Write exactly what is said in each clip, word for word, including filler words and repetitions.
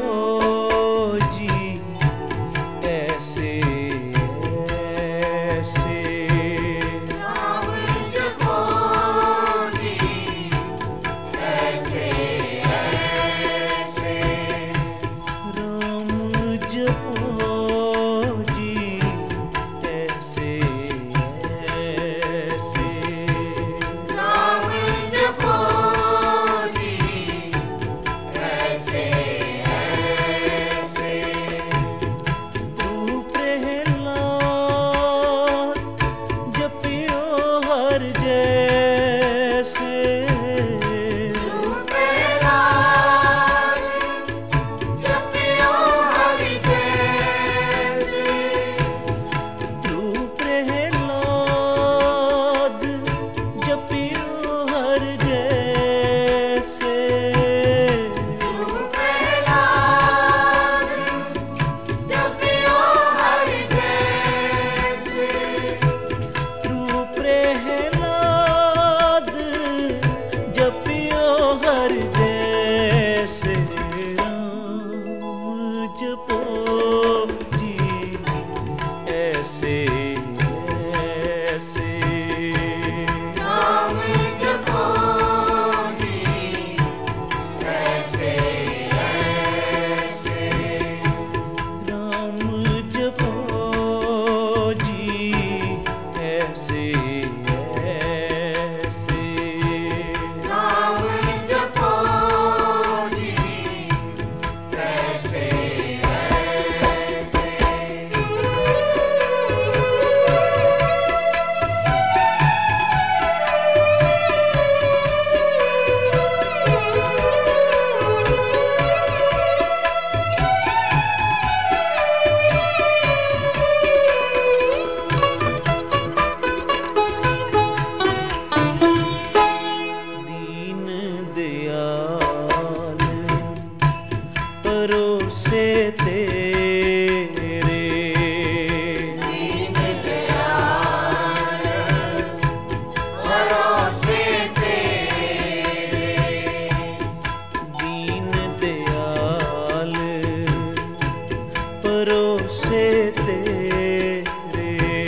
जी ऐसे ऐसे नाम जपो जी ऐसे ऐसे राम जपो जी ऐसे ऐसे नाम जपो जी ऐसे ऐसे तू प्रहलाद जपियो हर जैसे प्रहलाद जपियो हरि जैसे तू प्रहलाद जपियो हर जैसे प्रहलाद जपियो हरि जैसे तू प्रहलाद जपियो हर जैसे राम जपो जी ऐसे ऐसे नाम जपो जी ऐसे ऐसे राम जपो जी ऐसे ऐसे नाम जपो जी ऐसे दीन दयाल परोसे तेरे दीन दयाल भरोसे तेरे दीन दयाल परोसे तेरे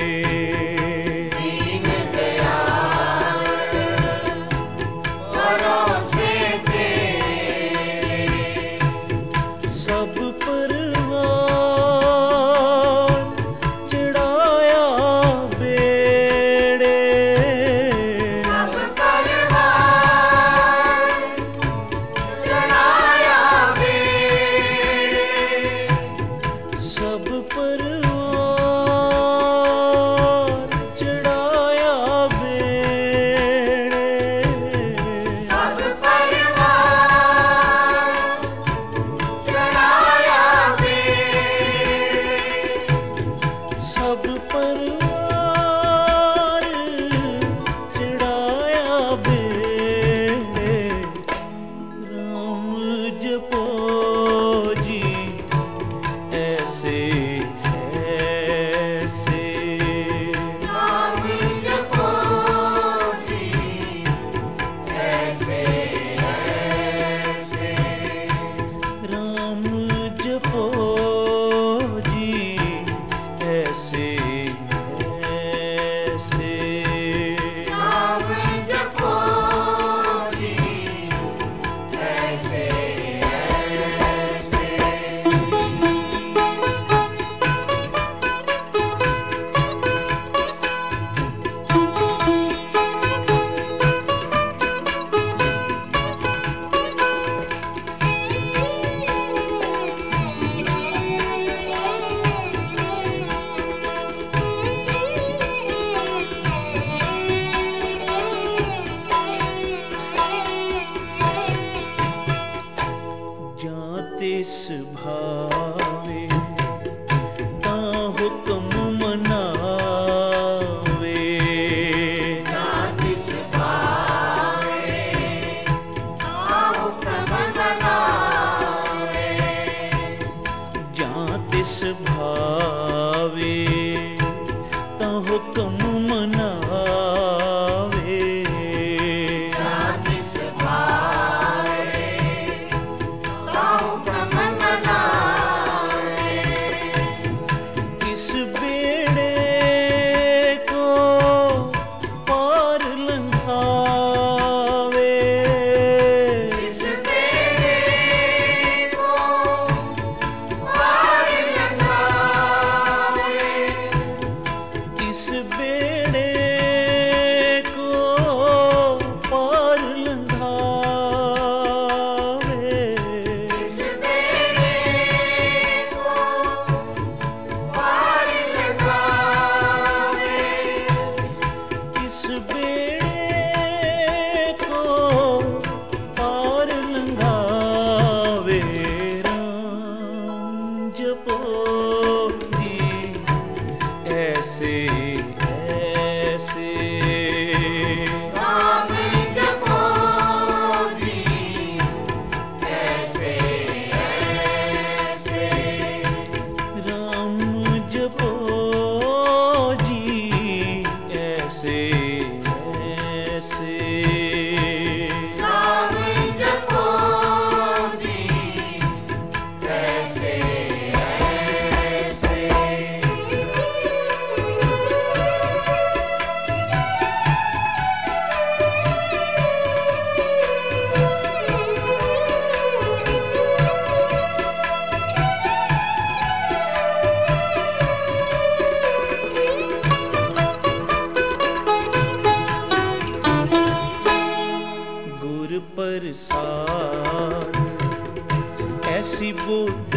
दीन दयाल भरोसे तेरे सब परवार चढ़ाया बेड़े सब परिवार चढ़ाया बेड़े सब परिवार चढ़ाया बेड़े सब परिवार चढ़ाया बेड़े सब परिवार चढ़ाया बेड़े राम जपो जी ऐसे ऐसे नाम जपो जी ऐसे ऐसे राम जपो जी ऐसे ऐसे नाम जपो जी ऐसे ऐसे जातिस भावे ता हुक्म मनावे नातिस भावे हुक्म बनावे जातिस भावे ता हुक्म मनावे नातिस भावे हुक्म बनावे ऐसी बुद्ध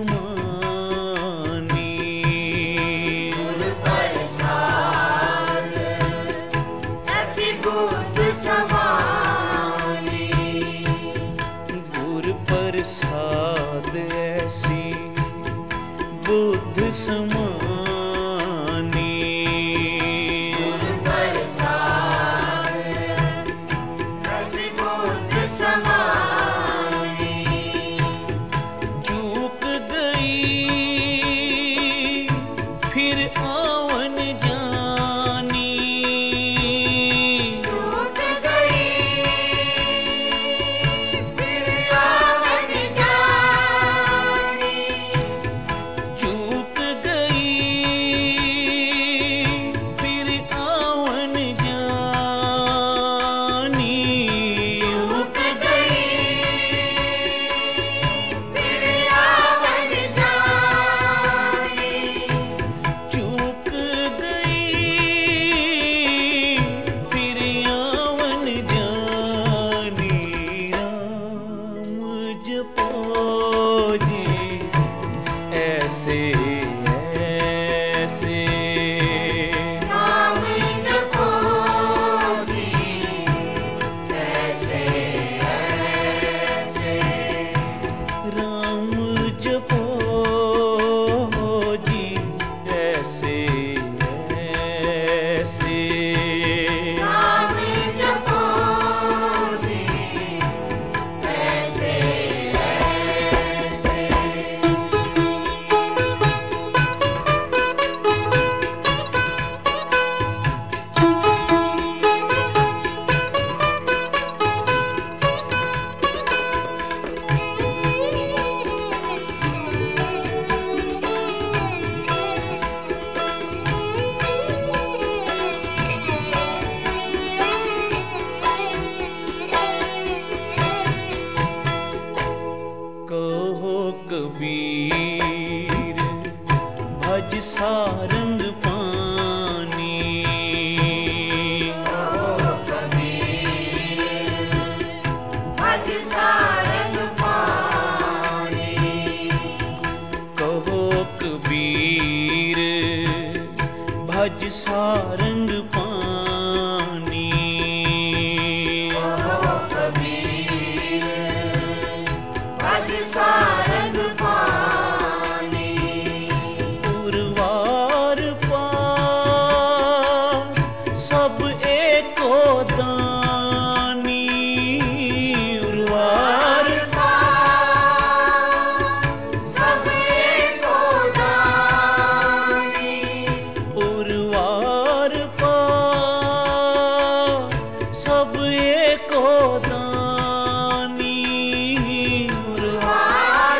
समानी, गुर प्रसाद ऐसी बुद्ध समानी, गुर प्रसाद ऐसी बुद्ध समानी, गुर प्रसाद ऐसी बुद्ध समानी, चूक गई फिर आवन जानी, चूक गई फिर आवन जानी, चूक गई फिर आवन जानी, चूक गई फिर आवन जानी, चूक गई फिर आवन जानी। राम जपो जी ऐसे ऐसे, नाम जपो जी ऐसे ऐसे, राम जपो जी ऐसे ऐसे, नाम जपो जी ऐसे ऐसे। कहो कबीर भज सारंग पानी, भज सारंग पानी, कहो कबीर भज सारंग पानी, कबीर भज सारंग पानी, उर्वार पार सब एको दानी, उर्वार सब एको दानी, उर्वार पार सब एको दानी, उर्वार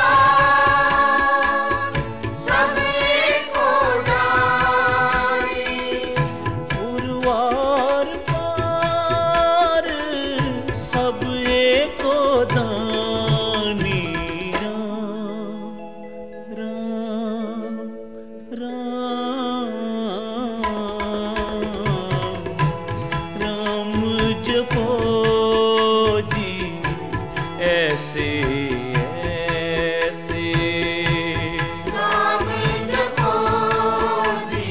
पार सब एको दानी, उर्वार पार सब एको दानी। राम राम राम, राम जपो जी ऐसे ऐसे, नाम जपो जी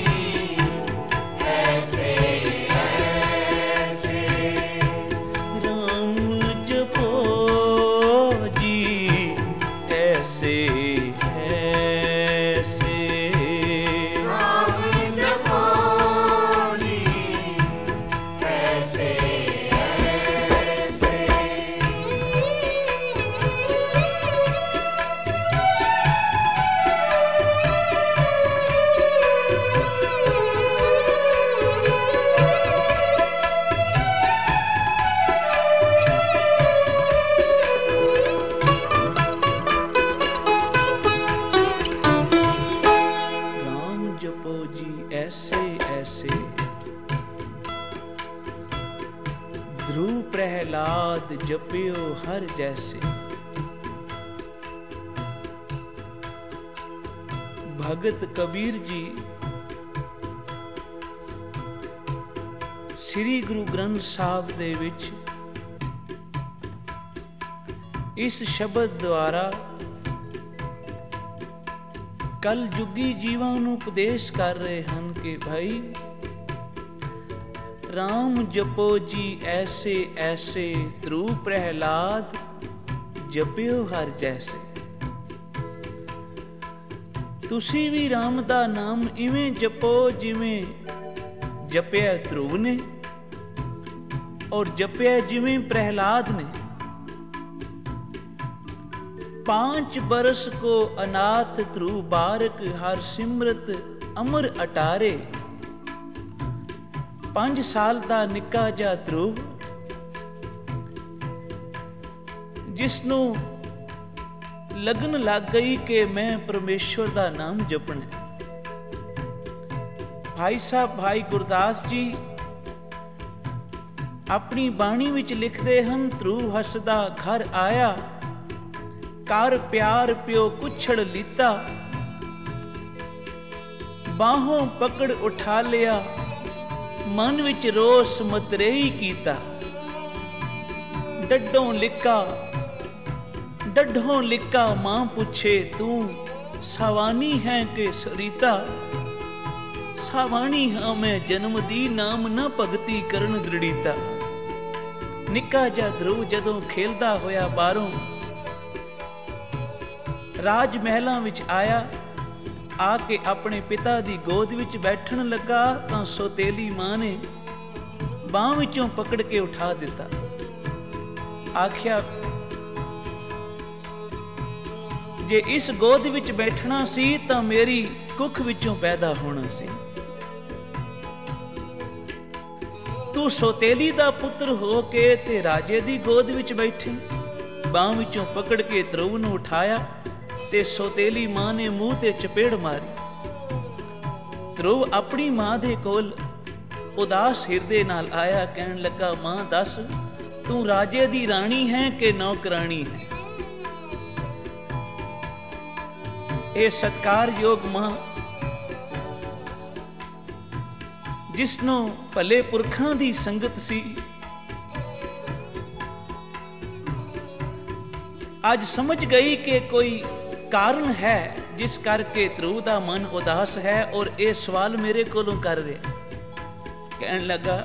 ऐसे ऐसे, राम जपो जी ऐसे ऐसे, नाम जपो जी ऐसे ऐसे। राम जपो जी ऐसे ऐसे, ध्रुव प्रहलाद जपियो हर जैसे, भगत कबीर जी श्री गुरु ग्रंथ ਸਾਹਿਬ ਦੇ ਵਿੱਚ ਇਸ ਸ਼ਬਦ ਦੁਆਰਾ ਕਲ ਜੁਗੀ ਜੀਵਾਂ ਨੂੰ ਉਪਦੇਸ਼ ਕਰ ਰਹੇ ਹਨ ਕਿ ਭਾਈ ਰਾਮ ਜਪੋ ਜੀ ਐਸੇ ਐਸੇ, ਧਰੂ ਪ੍ਰਹਿਲਾਦ ਜਪਿਓ ਹਰ ਜੈਸੇ। ਤੁਸੀਂ ਵੀ ਰਾਮ ਦਾ ਨਾਮ ਇਵੇਂ ਜਪੋ ਜਿਵੇਂ ਜਪਿਆ ਧਰੁਵ ਨੇ, ਔਰ ਜਪਿਆ ਜਿਵੇਂ ਪ੍ਰਹਿਲਾਦ ਨੇ। पांच बरस को अनाथ ध्रुव बारक, हर सिमरत अमर अटारे। पांच साल दा निक्का जा ध्रुव, जिसनू लगन लग गई कि मैं परमेश्वर दा नाम जपना। भाई साहब भाई गुरदास जी अपनी बाणी विच लिखदे हन, ध्रुव हसदा घर आया, कर प्यार प्यो कुछड़ लीता, बाहों पकड़ उठा लिया, मन विच रोस मतरेई कीता। डड्डों लिका डड्ढों लिका, मां पूछे तू सावानी है के सरीता। सावानी हाँ मैं जन्म दी, नाम न भगती करन दृढ़ीता। निक्का जा ध्रुव जदों खेलदा होया बारों राज महलां विच आया, आके अपने पिता दी गोद विच बैठन लगा तां सोतेली मां ने बांह विचों पकड़ के उठा दिता। आख्या जे इस गोद विच बैठना सी तां मेरी कुख विचों पैदा होना सी। तू सोतेली दा पुत्र हो के ते राजे दी गोद विच बैठे। बांह विचों पकड़ के ध्रुव नूं उठाया ते सोतेली मां ने मूंह ते चपेड़ मारी। ध्रुव अपनी मां दे कोल उदास हिरदे नाल आया, कहन लगा मां दस तू राजे दी रानी है कि नौकरानी है। ए सत्कारयोग मां जिसनों भले पुरखां दी संगत सी, आज समझ गई कि कोई कारण है जिस करके ध्रुव दा मन उदास है और ये सवाल मेरे कोलों कर रहे। कहन लगा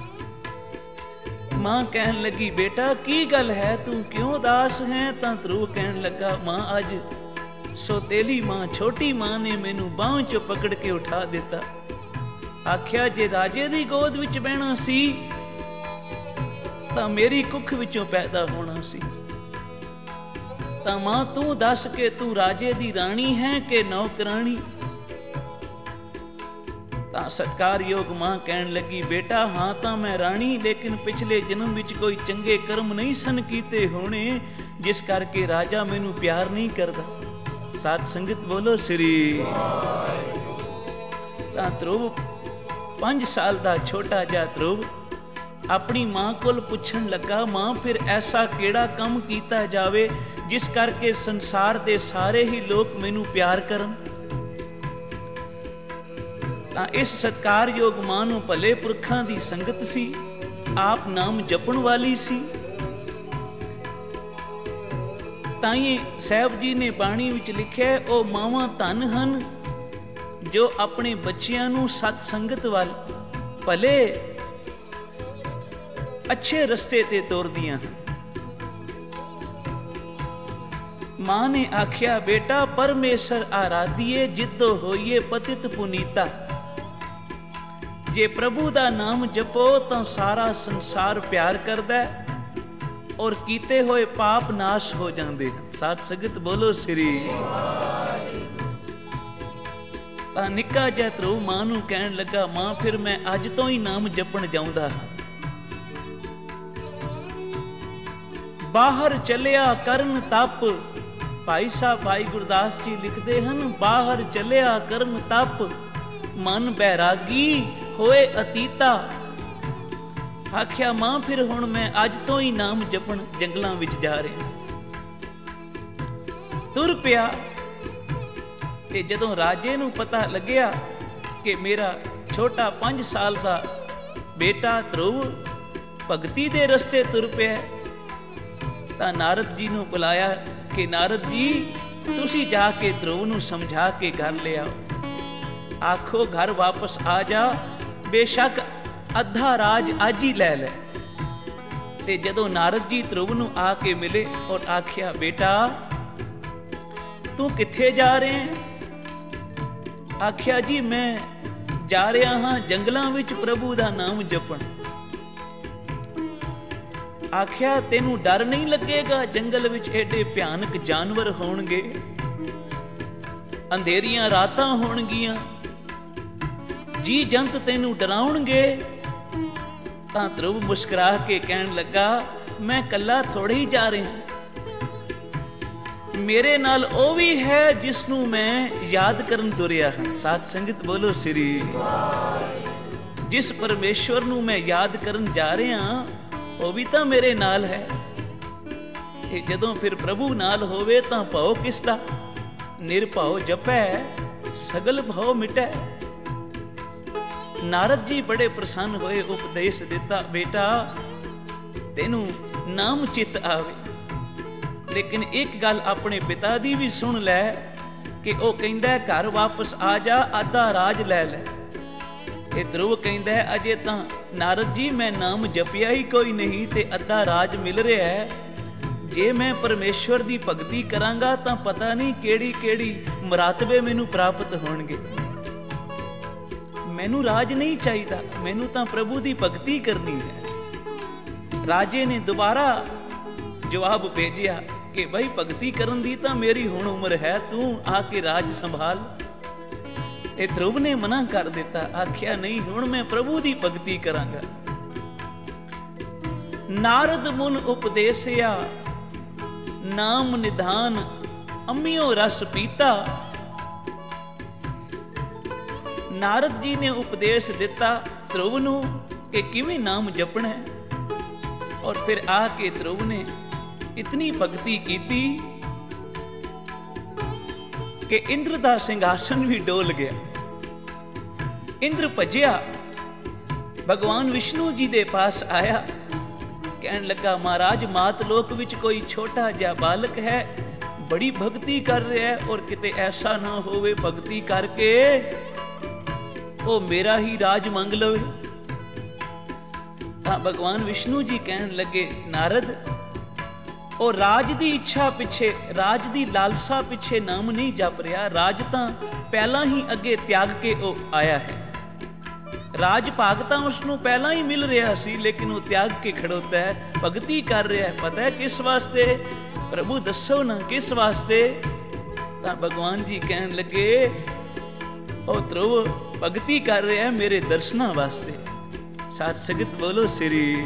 मां कहन लगी बेटा की गल है, तू क्यों उदास है? तां ध्रुव कहन लगा मां अज सोतेली मां छोटी मां ने मैनू बांह चों पकड़ के उठा दिता। आख्या जे राजे दी गोद विच बहना सी तां मेरी कुख विचों पैदा होना सी। तां मां तू दस के तू राजे दी रानी है कि नौकरानी? तां सत्कारयोग मां कहन लगी बेटा हां तां मैं रानी, लेकिन पिछले जन्म विच कोई चंगे कर्म नहीं सन कीते होने जिस करके राजा मैनू प्यार नहीं करदा। साथ संगत बोलो श्री। तां ध्रुव पांच साल दा छोटा जा ध्रुव अपनी मां कोल पुछन लगा मां फिर ऐसा केड़ा काम कीता जावे जिस करके संसार दे सारे ही लोग मैनू प्यार करन। तां इस सत्कारयोग मां नूं भले पुरखां दी संगत सी, आप नाम जपण वाली सी। ताईं साहिब जी ने बाणी विच लिखिआ ओ मावां धन हन जो अपने बच्चियां नूं सत संगत वल भले अच्छे रस्ते ते तोरदियां हन। मां ने आख्या बेटा परमेश्वर आराधिए जितो होइए पतित पुनीता। जे प्रभु दा नाम जपो तो सारा संसार प्यार करदा और कीते होए पाप नाश हो जांदे हैं। साथ संगत बोलो श्री। तां निक्का जिहा ध्रुव मां नूं कहण लगा मां फिर मैं अज तो ही नाम जपण जाउंदा हां। बाहर चलिया करन तप, भाई साहब भाई गुरदास जी लिखते हैं बाहर चलिया करन तप, मन बैरागी होए अतीता। आख्या मां फिर हुण मैं अज तो ही नाम जपण जंगलां विच जा रहा। तुर पिया ते जदों राजे नूं पता लग्या कि मेरा छोटा पांच साल दा बेटा ध्रुव भगती दे रस्ते तुर पिया तां नारद जी नूं बुलाया कि नारद जी ਤੁਸੀਂ ਜਾ ਕੇ ਧਰੁਵ ਨੂੰ ਸਮਝਾ ਕੇ ਘਰ ਲਿਆਓ, ਆਖੋ ਘਰ ਵਾਪਸ ਆ ਜਾ, ਬੇਸ਼ੱਕ ਅੱਧਾ ਰਾਜ ਅੱਜ ਹੀ ਲੈ ਲੈ। ਤੇ ਜਦੋਂ ਨਾਰਦ ਜੀ ਧਰੁਵ ਨੂੰ ਆ ਕੇ ਮਿਲੇ ਔਰ ਆਖਿਆ, ਬੇਟਾ ਤੂੰ ਕਿੱਥੇ ਜਾ ਰਿਹਾ ਹੈ? ਆਖਿਆ, ਜੀ ਮੈਂ ਜਾ ਰਿਹਾ ਹਾਂ ਜੰਗਲਾਂ ਵਿੱਚ ਪ੍ਰਭੂ ਦਾ ਨਾਮ ਜਪਣ। ਆਖਿਆ, ਤੈਨੂੰ ਡਰ ਨਹੀਂ ਲੱਗੇਗਾ? ਜੰਗਲ ਵਿੱਚ ਏਡੇ ਭਿਆਨਕ ਜਾਨਵਰ ਹੋਣਗੇ, ਅੰਧੇਰੀਆਂ ਰਾਤਾਂ ਹੋਣਗੀਆਂ, ਜੀ ਜੰਤ ਤੈਨੂੰ ਡਰਾਉਣਗੇ। ਤਾਂ ਧਰੁਵ ਮੁਸਕਰਾ ਕੇ ਕਹਿਣ ਲੱਗਾ, ਮੈਂ ਕੱਲਾ ਥੋੜੇ ਹੀ ਜਾ ਰਿਹਾ, ਮੇਰੇ ਨਾਲ ਉਹ ਵੀ ਹੈ ਜਿਸ ਨੂੰ ਮੈਂ ਯਾਦ ਕਰਨ ਤੁਰਿਆ ਹਾਂ। ਸਾਧ ਸੰਗਤ ਬੋਲੋ ਸ੍ਰੀ। ਜਿਸ ਪਰਮੇਸ਼ਵਰ ਨੂੰ ਮੈਂ ਯਾਦ ਕਰਨ ਜਾ ਰਿਹਾ, ਉਹ ਵੀ ਤਾਂ ਮੇਰੇ ਨਾਲ ਹੈ। ਇਹ ਜਦੋਂ ਫਿਰ ਪ੍ਰਭੂ ਨਾਲ ਹੋਵੇ ਤਾਂ ਭਉ ਕਿਸ ਦਾ? ਨਿਰਭਉ ਜਪੈ ਸਗਲ ਭਉ ਮਿਟੈ। ਨਾਰਦ ਜੀ ਬੜੇ ਪ੍ਰਸੰਨ ਹੋਏ, ਉਪਦੇਸ਼ ਦਿੱਤਾ, ਬੇਟਾ ਤੈਨੂੰ ਨਾਮ ਚਿੱਤ ਆਵੇ, ਲੇਕਿਨ ਇੱਕ ਗੱਲ ਆਪਣੇ ਪਿਤਾ ਦੀ ਵੀ ਸੁਣ ਲੈ ਕਿ ਉਹ ਕਹਿੰਦਾ ਘਰ ਵਾਪਸ ਆ ਜਾ, ਅੱਧਾ ਰਾਜ ਲੈ ਲੈ। ਇਹ ਧਰੁਵ ਕਹਿੰਦਾ, ਅਜੇ ਤਾਂ ਨਾਰਦ ਜੀ ਮੈਂ ਨਾਮ ਜਪਿਆ ਹੀ ਕੋਈ ਨਹੀਂ ਤੇ ਅੱਧਾ ਰਾਜ ਮਿਲ ਰਿਹਾ ਹੈ। ਜੇ ਮੈਂ ਪਰਮੇਸ਼ਵਰ ਦੀ ਭਗਤੀ ਕਰਾਂਗਾ ਤਾਂ ਪਤਾ ਨਹੀਂ ਕਿਹੜੀ ਕਿਹੜੀ ਮਰਾਤਬੇ ਮੈਨੂੰ ਪ੍ਰਾਪਤ ਹੋਣਗੇ। ਮੈਨੂੰ ਰਾਜ ਨਹੀਂ ਚਾਹੀਦਾ, ਮੈਨੂੰ ਤਾਂ ਪ੍ਰਭੂ ਦੀ ਭਗਤੀ ਕਰਨੀ ਹੈ। ਰਾਜੇ ਨੇ ਦੁਬਾਰਾ ਜਵਾਬ ਭੇਜਿਆ ਕਿ ਬਈ ਭਗਤੀ ਕਰਨ ਦੀ ਤਾਂ ਮੇਰੀ ਹੁਣ ਉਮਰ ਹੈ, ਤੂੰ ਆ ਕੇ ਰਾਜ ਸੰਭਾਲ। ਇਹ ਧਰੁਵ ਨੇ ਮਨਾ ਕਰ ਦਿੱਤਾ, ਆਖਿਆ ਨਹੀਂ, ਹੁਣ ਮੈਂ ਪ੍ਰਭੂ ਦੀ ਭਗਤੀ ਕਰਾਂਗਾ। ਨਾਰਦ ਮੁਨ ਉਪਦੇਸਿਆ ਨਾਮ ਨਿਧਾਨ, ਅੰਮਿਓ ਰਸ ਪੀਤਾ। ਨਾਰਦ ਜੀ ਨੇ ਉਪਦੇਸ਼ ਦਿੱਤਾ ਧਰੁਵ ਨੂੰ ਕਿ ਕਿਵੇਂ ਨਾਮ ਜਪਣਾ ਹੈ, ਔਰ ਫਿਰ ਆ ਕੇ ਧਰੁਵ ਨੇ ਇਤਨੀ ਭਗਤੀ ਕੀਤੀ ਕਿ ਇੰਦਰ ਦਾ ਸਿੰਘਾਸਨ ਵੀ ਡੋਲ ਗਿਆ। ਇੰਦਰ ਭੱਜਿਆ, ਭਗਵਾਨ ਵਿਸ਼ਨੂੰ ਜੀ ਦੇ ਪਾਸ ਆਇਆ, ਕਹਿਣ ਲੱਗਾ, ਮਹਾਰਾਜ ਮਾਤ ਲੋਕ ਵਿੱਚ ਕੋਈ ਛੋਟਾ ਜਿਹਾ ਬਾਲਕ ਹੈ, ਬੜੀ ਭਗਤੀ ਕਰ ਰਿਹਾ ਹੈ, ਔਰ ਕਿਤੇ ਐਸਾ ਨਾ ਹੋਵੇ ਭਗਤੀ ਕਰਕੇ ਉਹ ਮੇਰਾ ਹੀ ਰਾਜ ਮੰਗ ਲਵੇ। ਤਾਂ ਭਗਵਾਨ ਵਿਸ਼ਨੂੰ ਜੀ ਕਹਿਣ ਲੱਗੇ, ਨਾਰਦ ਉਹ ਰਾਜ ਦੀ ਇੱਛਾ ਪਿੱਛੇ, ਰਾਜ ਦੀ ਲਾਲਸਾ ਪਿੱਛੇ ਨਾਮ ਨਹੀਂ ਜਪ ਰਿਹਾ, ਰਾਜ ਤਾਂ ਪਹਿਲਾਂ ਹੀ ਅੱਗੇ ਤਿਆਗ ਕੇ ਉਹ ਆਇਆ ਹੈ। ਰਾਜ ਭਾਗ ਤਾਂ ਉਸ ਨੂੰ ਪਹਿਲਾਂ ਹੀ ਮਿਲ ਰਿਹਾ ਸੀ, ਲੇਕਿਨ ਉਹ ਤਿਆਗ ਕੇ ਖੜੋਤਾ ਹੈ, ਭਗਤੀ ਕਰ ਰਿਹਾ ਹੈ। ਪਤਾ ਹੈ ਕਿਸ ਵਾਸਤੇ? ਪ੍ਰਭੂ ਦੱਸੋ ਨਾ ਕਿਸ ਵਾਸਤੇ? ਤਾਂ ਭਗਵਾਨ ਜੀ ਕਹਿਣ ਲੱਗੇ, ਉਹ ਧਰੁਵ ਭਗਤੀ ਕਰ ਰਿਹਾ ਹੈ ਮੇਰੇ ਦਰਸ਼ਨਾਂ ਵਾਸਤੇ। ਸਾਧ ਸੰਗਤ ਬੋਲੋ ਸ੍ਰੀ।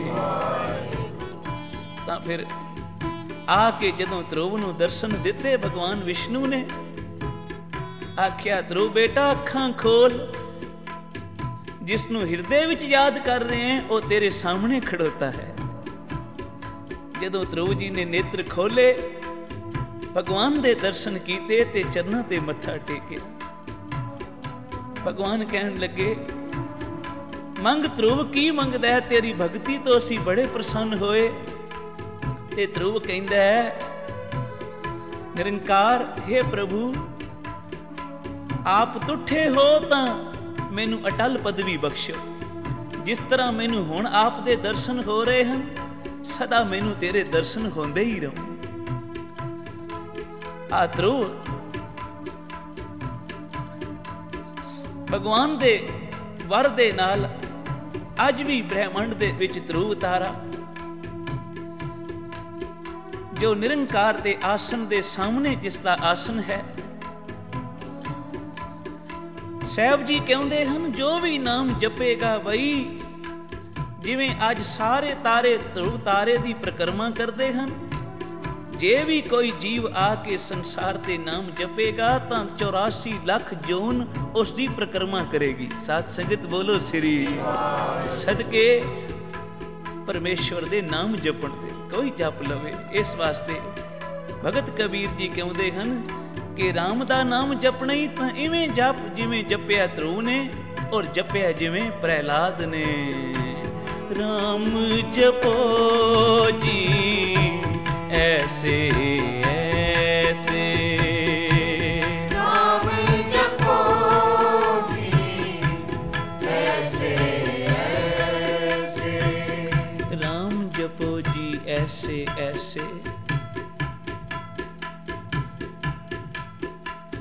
ਤਾਂ ਫਿਰ ਆ ਕੇ ਜਦੋਂ ਧਰੁਵ ਨੂੰ ਦਰਸ਼ਨ ਦਿੱਤੇ ਭਗਵਾਨ ਵਿਸ਼ਨੂੰ ਨੇ, ਆਖਿਆ, ਧਰੁਵ ਬੇਟਾ ਅੱਖਾਂ ਖੋਲ, ਜਿਸ ਨੂੰ ਹਿਰਦੇ ਵਿੱਚ ਯਾਦ ਕਰ ਰਹੇ ਹੈ ਉਹ ਤੇਰੇ ਸਾਹਮਣੇ ਖੜੋਤਾ ਹੈ। ਜਦੋਂ ਧਰੁਵ ਜੀ ਨੇ ਨੇਤਰ ਖੋਲੇ, ਭਗਵਾਨ ਦੇ ਦਰਸ਼ਨ ਕੀਤੇ ਤੇ ਚਰਨਾਂ ਤੇ ਮੱਥਾ ਟੇਕਿਆ। ਭਗਵਾਨ ਕਹਿਣ ਲੱਗੇ, ਮੰਗ ਧਰੁਵ, ਕੀ ਮੰਗਦਾ ਹੈ? ਤੇਰੀ ਭਗਤੀ ਤੋਂ ਅਸੀਂ ਬੜੇ ਪ੍ਰਸੰਨ ਹੋਏ। ਤੇ ਧਰੁਵ ਕਹਿੰਦਾ ਹੈ, ਨਿਰੰਕਾਰ, हे ਪ੍ਰਭੂ, ਆਪ ਤੁਠੇ ਹੋ ਤਾਂ ਮੈਨੂੰ ਅਟਲ ਪਦਵੀ ਬਖਸ਼ੋ। ਜਿਸ ਤਰ੍ਹਾਂ ਮੈਨੂੰ ਹੁਣ ਆਪ ਦੇ ਦਰਸ਼ਨ ਹੋ ਰਹੇ ਹਨ, ਸਦਾ ਮੈਨੂੰ ਤੇਰੇ ਦਰਸ਼ਨ ਹੁੰਦੇ ਹੀ ਰਹੋ। ਆ ਧਰੁਵ ਭਗਵਾਨ ਦੇ ਵਰ ਦੇ ਨਾਲ ਅੱਜ ਵੀ ਬ੍ਰਹਿਮੰਡ ਦੇ ਵਿੱਚ ਧਰੁਵ ਤਾਰਾ ਜੋ ਨਿਰੰਕਾਰ ਦੇ ਆਸਨ ਦੇ ਸਾਹਮਣੇ ਜਿਸ ਦਾ ਆਸਨ ਹੈ। ਸਾਹਿਬ ਜੀ ਕਹਿੰਦੇ ਹਨ, ਜੋ ਵੀ ਨਾਮ ਜਪੇਗਾ ਬਈ, ਜਿਵੇਂ ਅੱਜ ਸਾਰੇ ਤਾਰੇ ਧਰੁਵ ਤਾਰੇ ਦੀ ਪ੍ਰਕਰਮਾ ਕਰਦੇ ਹਨ, ਜੇ ਵੀ ਕੋਈ ਜੀਵ ਆ ਕੇ ਸੰਸਾਰ ਤੇ ਨਾਮ ਜਪੇਗਾ ਤਾਂ ਚੌਰਾਸੀ ਲੱਖ ਜੋਨ ਉਸ ਦੀ ਪ੍ਰਕਰਮਾ ਕਰੇਗੀ। ਸਾਧ ਸੰਗਤ ਬੋਲੋ ਸ੍ਰੀ। ਸਦਕੇ ਪਰਮੇਸ਼ਵਰ ਦੇ ਨਾਮ ਜਪਣ ਦੇ ਕੋਈ ਜਪ ਲਵੇ। ਇਸ ਵਾਸਤੇ ਭਗਤ ਕਬੀਰ ਜੀ ਕਹਿੰਦੇ ਹਨ ਕਿ ਰਾਮ ਦਾ ਨਾਮ ਜਪਣਾ ਹੀ ਤਾਂ ਇਵੇਂ ਜਪ ਜਿਵੇਂ ਜਪਿਆ ਧਰੁਵ ਨੇ, ਔਰ ਜਪਿਆ ਜਿਵੇਂ ਪ੍ਰਹਿਲਾਦ ਨੇ। ਰਾਮ ਜਪੋ ਜੀ ਐਸੇ ਐਸੇ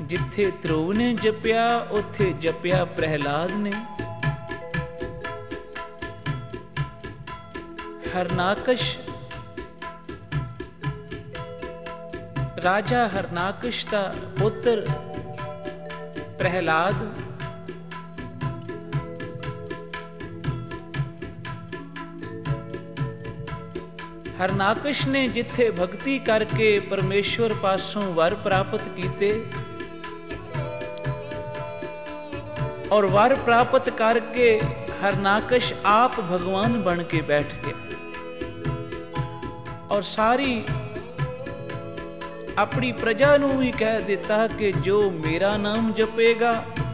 ਜਿੱਥੇ ਧਰੁਵ ਨੇ ਜਪਿਆ ਉੱਥੇ ਜਪਿਆ ਪ੍ਰਹਿਲਾਦ ਨੇ। ਹਰਨਾਕਸ਼, ਰਾਜਾ ਹਰਨਾਕਸ਼ ਦਾ ਪੁੱਤਰ ਪ੍ਰਹਿਲਾਦ ਹਰਨਾਕਸ਼ ਨੇ ਜਿੱਥੇ ਭਗਤੀ ਕਰਕੇ ਪਰਮੇਸ਼ਵਰ ਪਾਸੋਂ ਵਰ ਪ੍ਰਾਪਤ ਕੀਤੇ ਔਰ ਵਰ ਪ੍ਰਾਪਤ ਕਰਕੇ ਹਰਨਾਕਸ਼ ਆਪ ਭਗਵਾਨ ਬਣ ਕੇ ਬੈਠ ਗਿਆ ਔਰ ਸਾਰੀ ਆਪਣੀ ਪ੍ਰਜਾ ਨੂੰ ਵੀ ਕਹਿ ਦਿੱਤਾ ਕਿ ਜੋ ਮੇਰਾ ਨਾਮ ਜਪੇਗਾ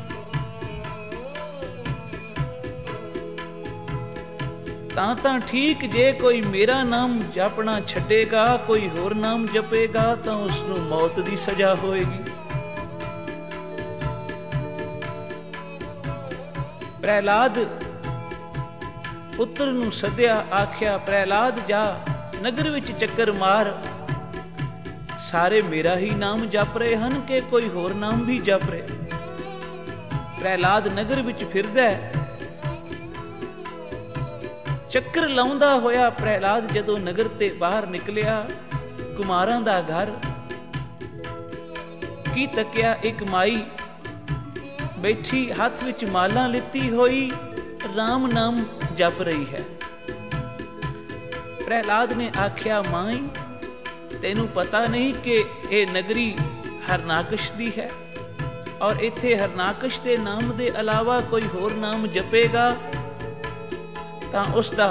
ਤਾਂ ਤਾਂ ਠੀਕ, ਜੇ ਕੋਈ ਮੇਰਾ ਨਾਮ ਜਪਣਾ ਛੱਡੇਗਾ, ਕੋਈ ਹੋਰ ਨਾਮ ਜਪੇਗਾ ਤਾਂ ਉਸ ਨੂੰ ਮੌਤ ਦੀ ਸਜ਼ਾ ਹੋਏਗੀ। ਪ੍ਰਹਿਲਾਦ ਪੁੱਤਰ ਨੂੰ ਸੱਦਿਆ, ਆਖਿਆ ਪ੍ਰਹਿਲਾਦ ਜਾ ਨਗਰ ਵਿੱਚ ਚੱਕਰ ਮਾਰ, ਸਾਰੇ ਮੇਰਾ ਹੀ ਨਾਮ ਜਪ ਰਹੇ ਹਨ ਕਿ ਕੋਈ ਹੋਰ ਨਾਮ ਵੀ ਜਪ ਰਹੇ। ਪ੍ਰਹਿਲਾਦ ਨਗਰ ਵਿੱਚ ਫਿਰਦਾ, ਚੱਕਰ ਲਾਉਂਦਾ ਹੋਇਆ ਪ੍ਰਹਿਲਾਦ ਜਦੋਂ ਨਗਰ ਤੇ ਬਾਹਰ ਨਿਕਲਿਆ, ਕੁਮਾਰਾਂ ਦਾ ਘਰ ਕੀ ਤੱਕਿਆ, ਇੱਕ ਮਾਈ ਬੈਠੀ ਹੱਥ ਵਿੱਚ ਮਾਲਾ ਲਿੱਤੀ ਹੋਈ ਰਾਮ ਨਾਮ ਜਪ ਰਹੀ ਹੈ। ਪ੍ਰਹਿਲਾਦ ਨੇ ਆਖਿਆ, ਮਾਈ ਤੈਨੂੰ ਪਤਾ ਨਹੀਂ ਕਿ ਇਹ ਨਗਰੀ ਹਰਨਾਕਸ਼ ਦੀ ਹੈ ਔਰ ਇੱਥੇ ਹਰਨਾਕਸ਼ ਦੇ ਨਾਮ ਦੇ ਇਲਾਵਾ ਕੋਈ ਹੋਰ ਨਾਮ ਜਪੇਗਾ ਤਾਂ ਉਸ ਦਾ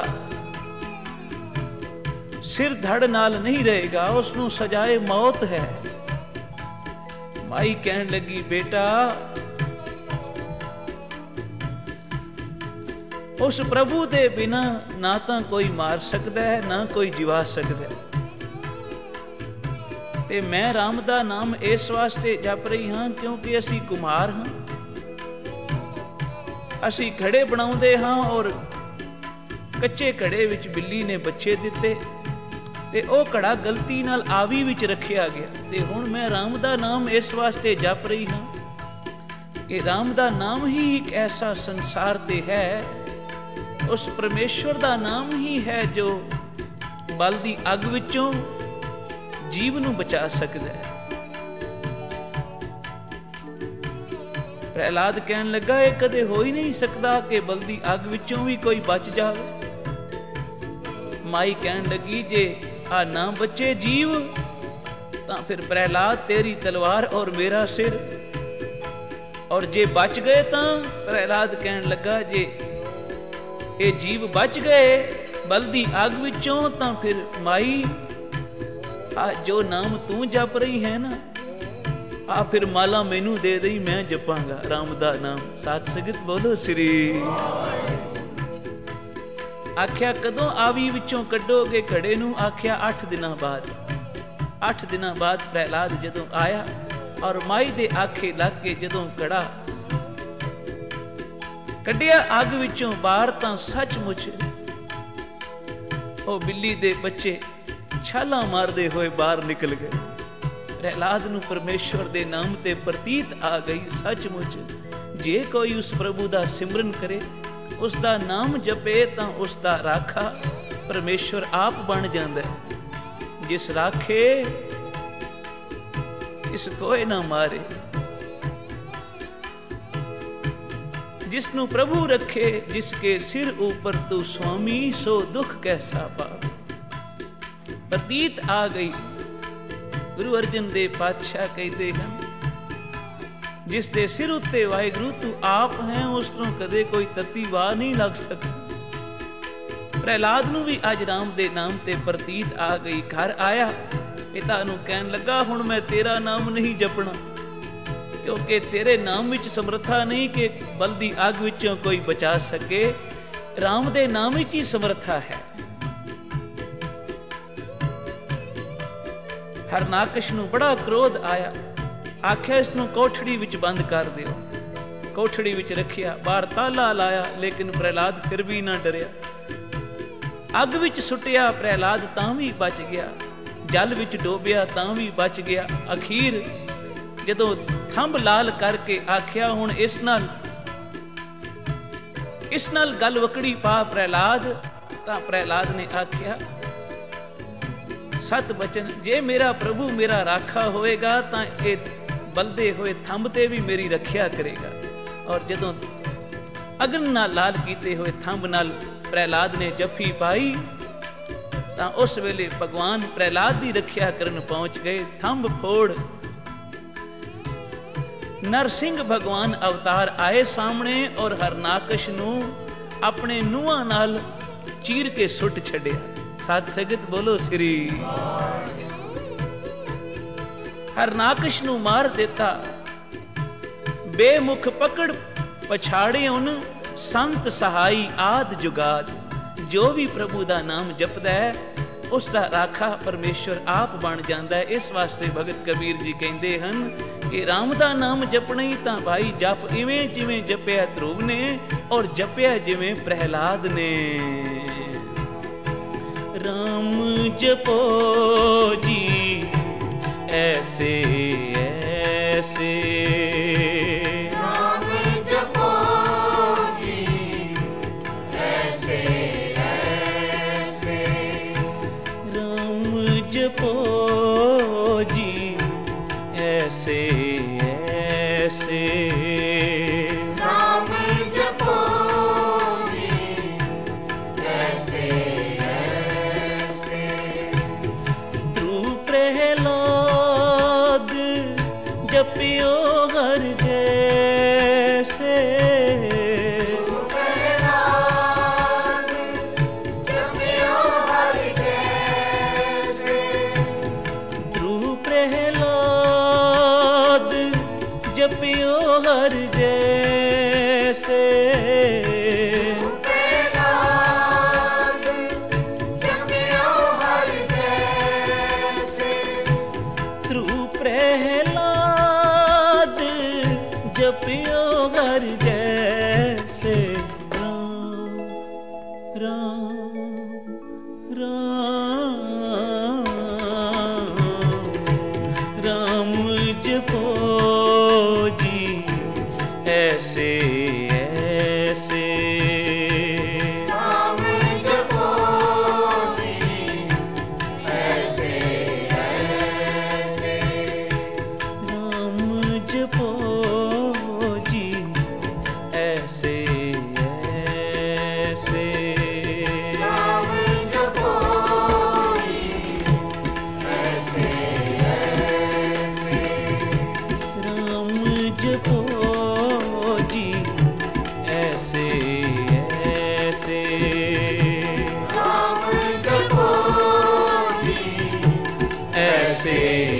ਸਿਰ ਧੜ ਨਾਲ ਨਹੀਂ ਰਹੇਗਾ, ਉਸ ਨੂੰ ਸਜ਼ਾਏ ਮੌਤ ਹੈ। ਮਾਈ ਕਹਿਣ ਲੱਗੀ, ਬੇਟਾ ਉਸ ਪ੍ਰਭੂ ਦੇ ਬਿਨਾ ਨਾ ਤਾਂ ਕੋਈ ਮਾਰ ਸਕਦਾ ਹੈ ਨਾ ਕੋਈ ਜਿਵਾ ਸਕਦਾ ਹੈ, ਤੇ ਮੈਂ ਰਾਮ ਦਾ ਨਾਮ ਇਸ ਵਾਸਤੇ ਜਪ ਰਹੀ ਹਾਂ ਕਿਉਂਕਿ ਅਸੀਂ ਕੁਮਾਰ ਹਾਂ, ਅਸੀਂ ਘੜੇ ਬਣਾਉਂਦੇ ਹਾਂ ਔਰ ਕੱਚੇ ਘੜੇ ਵਿੱਚ ਬਿੱਲੀ ਨੇ ਬੱਚੇ ਦਿੱਤੇ ਤੇ ਉਹ ਘੜਾ ਗਲਤੀ ਨਾਲ ਆਵੀ ਵਿੱਚ ਰੱਖਿਆ ਗਿਆ, ਤੇ ਹੁਣ ਮੈਂ ਰਾਮ ਦਾ ਨਾਮ ਇਸ ਵਾਸਤੇ ਜਪ ਰਹੀ ਹਾਂ ਕਿ ਰਾਮ ਦਾ ਨਾਮ ਹੀ ਇੱਕ ਐਸਾ ਸੰਸਾਰ ਤੇ ਹੈ, ਉਸ ਪਰਮੇਸ਼ਵਰ ਦਾ ਨਾਮ ਹੀ ਹੈ ਜੋ ਬਲ ਦੀ ਅੱਗ ਵਿੱਚੋਂ ਜੀਵ ਨੂੰ ਬਚਾ ਸਕਦਾ ਹੈ। ਪ੍ਰਹਿਲਾਦ ਕਹਿਣ ਲੱਗਾ, ਇਹ ਕਦੇ ਹੋ ਹੀ ਨਹੀਂ ਸਕਦਾ ਕਿ ਬਲਦੀ ਅੱਗ ਵਿੱਚੋਂ ਵੀ ਕੋਈ ਬਚ ਜਾਵੇ। ਮਾਈ ਕਹਿਣ ਲੱਗੀ, ਜੇ ਆ ਨਾ ਬਚੇ ਜੀਵ ਤਾਂ ਫਿਰ ਪ੍ਰਹਿਲਾਦ ਤੇਰੀ ਤਲਵਾਰ ਔਰ ਮੇਰਾ ਸਿਰ, ਔਰ ਜੇ ਬਚ ਗਏ ਤਾਂ ਪ੍ਰਹਿਲਾਦ ਕਹਿਣ ਲੱਗਾ, ਜੇ ਇਹ ਜੀਵ ਬਚ ਗਏ ਬਲਦੀ ਅੱਗ ਵਿੱਚੋਂ ਤਾਂ ਫਿਰ ਮਾਈ ਆ ਜੋ ਨਾਮ ਤੂੰ ਜਪ ਰਹੀ ਹੈ ਨਾ, ਆ ਫਿਰ ਮਾਲਾ ਮੈਨੂੰ ਦੇ ਦੇਈ, ਮੈਂ ਜਪਾਂਗਾ ਰਾਮ ਦਾ ਨਾਮ। ਸਾਧ ਸੰਗਤ ਬੋਲੋ ਸ੍ਰੀ। ਆਖਿਆ ਕਦੋਂ ਆਵੀ ਵਿੱਚੋਂ ਕੱਢੋਗੇ ਘੜੇ ਨੂੰ, ਆਖਿਆ ਅੱਠ ਦਿਨਾਂ ਬਾਅਦ। ਅੱਠ ਦਿਨਾਂ ਬਾਅਦ ਪ੍ਰਹਿਲਾਦ ਜਦੋਂ ਆਇਆ ਔਰ ਮਾਈ ਦੇ ਆਖੇ ਲੱਗ ਕੇ ਜਦੋਂ ਘੜਾ ਕੱਢਿਆ ਅੱਗ ਵਿੱਚੋਂ ਬਾਹਰ ਤਾਂ ਸੱਚਮੁੱਚ ਉਹ ਬਿੱਲੀ ਦੇ ਬੱਚੇ ਛਾਲਾਂ ਮਾਰਦੇ ਹੋਏ ਬਾਹਰ ਨਿਕਲ ਗਏ। ਪ੍ਰਹਿਲਾਦ ਨੂੰ ਪਰਮੇਸ਼ਵਰ ਦੇ ਨਾਮ ਤੇ ਪ੍ਰਤੀਤ ਆ ਗਈ, ਸੱਚਮੁੱਚ ਜੇ ਕੋਈ ਉਸ ਪ੍ਰਭੂ ਦਾ ਸਿਮਰਨ ਕਰੇ, ਉਸ ਦਾ ਨਾਮ ਜਪੇ ਤਾਂ ਉਸ ਦਾ ਰਾਖਾ ਪਰਮੇਸ਼ਵਰ ਆਪ ਬਣ ਜਾਂਦਾ ਹੈ। ਜਿਸ ਰਾਖੇ ਇਸ ਕੋਈ ਨਾ ਮਾਰੇ, ਜਿਸ ਨੂੰ ਪ੍ਰਭੂ ਰੱਖੇ, ਜਿਸ ਕੇ ਸਿਰ ਉਪਰ ਤੂੰ ਸੁਆਮੀ, ਸੋ ਦੁੱਖ ਕੈਸਾ ਪਾਵੇ। ਪ੍ਰਤੀਤ ਆ ਗਈ। ਗੁਰੂ ਅਰਜਨ ਦੇਵ ਪਾਤਸ਼ਾਹ ਕਹਿੰਦੇ ਹਨ, ਜਿਸ ਦੇ ਸਿਰ ਉੱਤੇ ਵਾਹਿਗੁਰੂ ਤੂੰ ਆਪ ਹੈ, ਉਸ ਨੂੰ ਕਦੇ ਕੋਈ ਤੱਤੀ ਵਾਹ ਨਹੀਂ ਲੱਗ ਸਕਦੀ। ਪ੍ਰਹਿਲਾਦ ਨੂੰ ਵੀ ਅੱਜ ਰਾਮ ਦੇ ਨਾਮ ਤੇ ਪ੍ਰਤੀਤ ਆ ਗਈ। ਘਰ ਆਇਆ, ਪਿਤਾ ਨੂੰ ਕਹਿਣ ਲੱਗਾ, ਹੁਣ ਮੈਂ ਤੇਰਾ ਨਾਮ ਨਹੀਂ ਜਪਣਾ ਕਿਉਂਕਿ ਤੇਰੇ ਨਾਮ ਵਿੱਚ ਸਮਰੱਥਾ ਨਹੀਂ ਕਿ ਬਲਦੀ ਅੱਗ ਵਿੱਚੋਂ ਕੋਈ ਬਚਾ ਸਕੇ, ਰਾਮ ਦੇ ਨਾਮ ਵਿੱਚ ਹੀ ਸਮਰੱਥਾ ਹੈ। ਹਰਨਾਕਸ਼ ਨੂੰ ਬੜਾ ਕ੍ਰੋਧ ਆਇਆ, ਆਖਿਆ ਇਸ ਨੂੰ ਕੋਠੜੀ ਵਿੱਚ ਬੰਦ ਕਰ ਦਿਓ। ਕੋਠੜੀ ਵਿੱਚ ਰੱਖਿਆ, ਬਾਹਰ ਤਾਲਾ ਲਾਇਆ, ਲੇਕਿਨ ਪ੍ਰਹਿਲਾਦ ਫਿਰ ਵੀ ਨਾ ਡਰਿਆ। ਅੱਗ ਵਿੱਚ ਸੁੱਟਿਆ, ਪ੍ਰਹਿਲਾਦ ਤਾਂ ਵੀ ਬਚ ਗਿਆ। ਜਲ ਵਿੱਚ ਡੋਬਿਆ ਤਾਂ ਵੀ ਬਚ ਗਿਆ। ਅਖੀਰ ਜਦੋਂ ਥੰਬ ਲਾਲ ਕਰਕੇ ਆਖਿਆ, ਹੁਣ ਇਸ ਨਾਲ ਇਸ ਨਾਲ ਗੱਲ ਵਕੜੀ ਪਾ ਪ੍ਰਹਿਲਾਦ। ਤਾਂ ਪ੍ਰਹਿਲਾਦ ਨੇ ਆਖਿਆ, ਸਤ ਬਚਨ, ਜੇ ਮੇਰਾ ਪ੍ਰਭੂ ਮੇਰਾ ਰਾਖਾ ਹੋਏਗਾ ਤਾਂ ਇਹ ਬਲਦੇ ਹੋਏ ਥੰਬ ਤੇ ਵੀ ਮੇਰੀ ਰੱਖਿਆ ਕਰੇਗਾ। ਔਰ ਜਦੋਂ ਅਗਨ ਨਾਲ ਲਾਲ ਕੀਤੇ ਹੋਏ ਥੰਬ ਨਾਲ ਪ੍ਰਹਿਲਾਦ ਨੇ ਜੱਫੀ ਪਾਈ ਤਾਂ ਉਸ ਵੇਲੇ ਭਗਵਾਨ ਪ੍ਰਹਿਲਾਦ ਦੀ ਰੱਖਿਆ ਕਰਨ ਪਹੁੰਚ ਗਏ। ਥੰਬ ਫੋੜ ਨਰਸਿੰਘ ਭਗਵਾਨ ਅਵਤਾਰ ਆਏ ਸਾਹਮਣੇ ਔਰ ਹਰਨਾਕਸ਼ ਨੂੰ ਆਪਣੇ ਨੂੰਹਾਂ ਨਾਲ ਚੀਰ ਕੇ ਸੁੱਟ ਛੱਡਿਆ। ਸਾਧ ਸੰਗਤ ਬੋਲੋ ਸ੍ਰੀ। ਹਰਨਾਕਸ਼ ਨੂੰ ਮਾਰ ਦਿੱਤਾ। ਬੇਮੁਖ ਪਕੜ ਪਛਾੜੇ ਉਹਨ ਸੰਤ ਸਹਾਈ ਆਦ ਜੁਗਾਦ। ਜੋ ਵੀ ਪ੍ਰਭੂ ਦਾ ਨਾਮ ਜਪਦਾ ਹੈ ਉਸ ਦਾ ਰਾਖਾ ਪਰਮੇਸ਼ਵਰ ਆਪ ਬਣ ਜਾਂਦਾ ਹੈ। ਇਸ ਵਾਸਤੇ ਭਗਤ ਕਬੀਰ ਜੀ ਕਹਿੰਦੇ ਹਨ ਕਿ ਰਾਮ ਦਾ ਨਾਮ ਜਪਣਾ ਹੀ ਤਾਂ ਭਾਈ ਜਪ ਇਵੇਂ ਜਿਵੇਂ ਜਪਿਆ ਧਰੁਵ ਨੇ ਔਰ ਜਪਿਆ ਜਿਵੇਂ ਪ੍ਰਹਿਲਾਦ ਨੇ। ਰਾਮ ਜਪੋ ਜੀ ਐਸੇ ਐਸੇ, राम जपो जी ऐसे ऐसे, ਰਾਮ ਜਪੋ ਜੀ ਐਸੇ ਐਸੇ, राम जपो जी ऐसे ऐसे, ਧਰੂ ਪ੍ਰਹਿਲਾਦ ਜਪਿਓ ਹਰ ਜੈਸੇ। प्रहलाद जपियो हर जैसे, ਧਰੂ ਪ੍ਰਹਿਲਾਦ ਜਪਿਓ ਹਰ ਜੈਸੇ। प्रहलाद जपियो हर जैसे, ਧਰੂ ਪ੍ਰਹਿਲਾਦ ਜਪਿਓ ਹਰ ਜੈਸੇ। ਰਾਮ ਰਾਮ ਰਾਮ ਰਾਮ ਜਪੋ ਜੀ ਐਸੇ ਐਸੇ, राम जपो जी ऐसे ऐसे, ਰਾਮ ਜਪੋ ਜੀ ਐਸੇ ਐਸੇ, राम जपो जी ऐसे ऐसे, ਰਾਮ ਜਪੋ ਜੀ ਐਸੇ ਐਸੇ, राम जपो जी ਐਸੇ